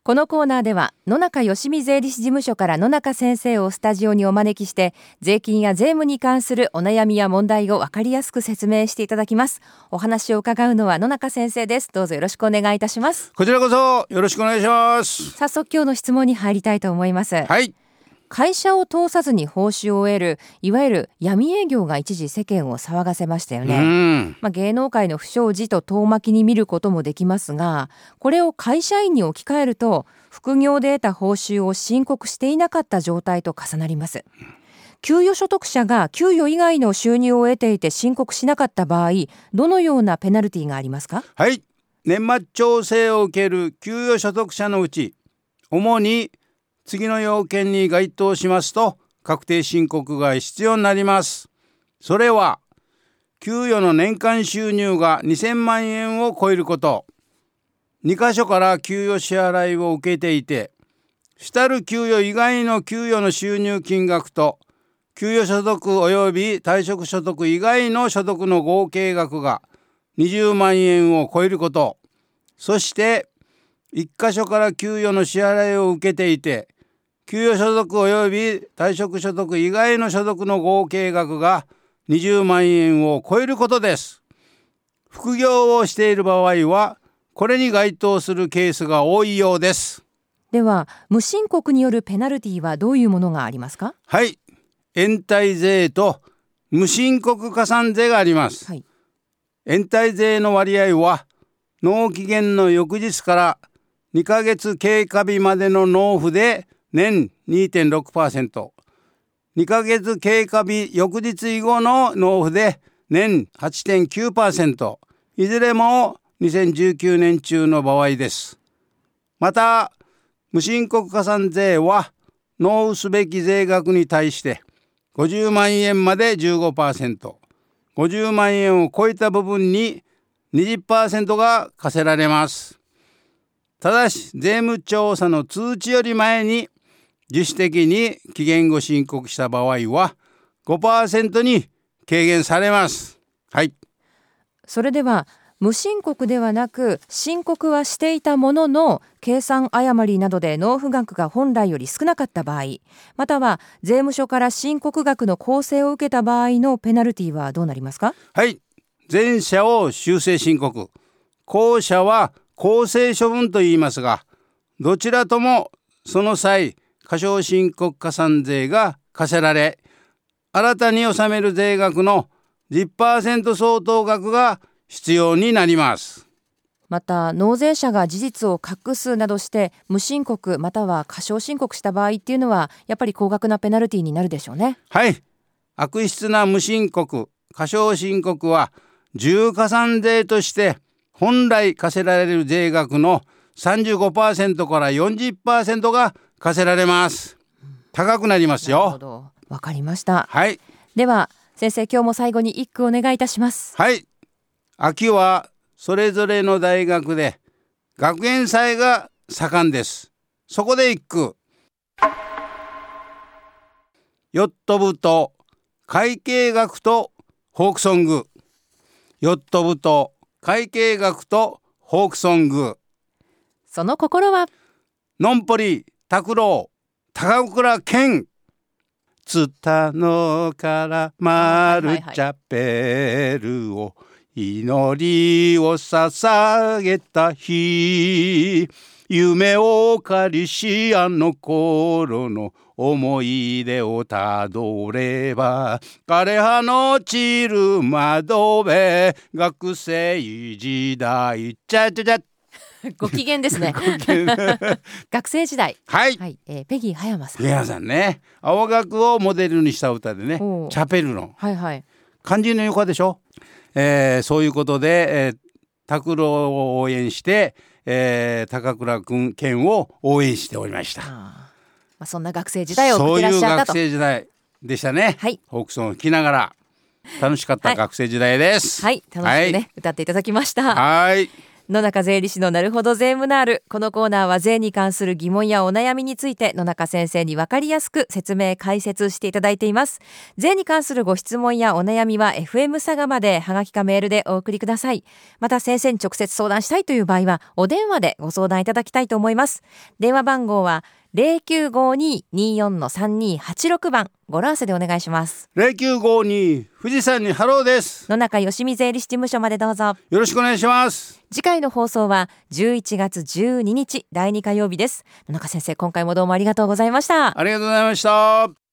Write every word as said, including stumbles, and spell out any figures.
このコーナーでは野中義美税理士事務所から野中先生をスタジオにお招きして、税金や税務に関するお悩みや問題を分かりやすく説明していただきます。お話を伺うのは野中先生です。どうぞよろしくお願いいたします。 こちらこそよろしくお願いします。 早速今日の質問に入りたいと思います。 はい。 会社を通さずに報酬を得るいわゆる闇営業が一時世間を騒がせましたよね。うんまあ、芸能界の不祥事と遠巻きに見ることもできますが、これを会社員に置き換えると副業で得た報酬を申告していなかった状態と重なります。給与所得者が給与以外の収入を得ていて申告しなかった場合、どのようなペナルティがありますか？ はい。年末調整を受ける給与所得者のうち、主に次の要件に該当しますと確定申告が必要になります。それは給与の年間収入がにせんまんえんを超えること、にかしょから給与支払いを受けていて、主たる給与以外の給与の収入金額と給与所得及び退職所得以外の所得の合計額がにじゅうまんえんを超えること、そしていっかしょから給与の支払いを受けていて、給与所得及び退職所得以外の所得の合計額がにじゅうまんえんを超えることです。副業をしている場合はこれに該当するケースが多いようです。 では無申告によるペナルティはどういうものがありますか？ はい。延滞税と無申告加算税があります、はい、延滞税の割合は納期限の翌日からにかげつ経過日までの納付で年 にてんろくパーセント、 にかげつ経過日翌日以後の納付で年 はちてんきゅうパーセント、 いずれもにせんじゅうきゅうねん中の場合です。また無申告加算税は納付すべき税額に対してごじゅうまんえんまで じゅうごパーセント、 ごじゅうまんえんを超えた部分に にじゅっパーセント が課せられます。ただし税務調査の通知より前に自主的に期限後申告した場合は ごパーセント に軽減されます。はい。 それでは無申告ではなく申告はしていたものの計算誤りなどで納付額が本来より少なかった場合、または税務署から申告額の公正を受けた場合のペナルティはどうなりますか？ はい。前者を修正申告、後者は公正処分と言いますが、どちらともその際過少申告加算税が課せられ、新たに納める税額の じゅっパーセント 相当額が必要になります。 また納税者が事実を隠すなどして無申告または過少申告した場合っていうのはやっぱり高額なペナルティになるでしょうね。 はい。悪質な無申告、過少申告は重加算税として本来課せられる税額の さんじゅうごパーセント から よんじゅっパーセント が課せられます。高くなりますよ。 なるほど、わかりました。 はい。 では先生、今日も最後に一句お願いいたします。 はい。秋はそれぞれの大学で学園祭が盛んです。そこで一句。ヨット部と会計学とフォークソング。ヨット部と会計学とフォークソング。 その心はのんぽり拓郎高倉健。ツタノからマルチャペルを祈りを捧げた日、夢を借りしあの頃の思い出をたどれば、枯葉の散る窓辺学生時代。ちゃちゃちゃご機嫌ですね学生時代。 はい、 はいえー、ペギー葉山さん。 葉山さんね、青学をモデルにした歌でね、チャペルの、 はいはい、 漢字の横でしょ、えー、そういうことで、えー、拓郎を応援して、えー、高倉君健を応援しておりました。あ、 まあ、そんな学生時代を送ってらっしゃったと。 そういう学生時代でしたね、 はい、 フォークソンを聴きながら楽しかった学生時代です。 はい、はい、楽しくね、はい、歌っていただきました。 はい。 野中税理士のなるほど税務ナール。このコーナーは税に関する疑問やお悩みについて野中先生に分かりやすく説明解説していただいています。税に関するご質問やお悩みは エフエム 佐賀まではがきかメールでお送りください。また先生に直接相談したいという場合はお電話でご相談いただきたいと思います。電話番号は ゼロきゅうごに にーよん さんにーはちろく 番、語呂合わせでお願いします。 ゼロきゅうごに富士山にハローです。 野中よしみ税理士事務所までどうぞよろしくお願いします。 次回の放送はじゅういちがつじゅうににちだいに火曜日です。野中先生、今回もどうもありがとうございました。 ありがとうございました。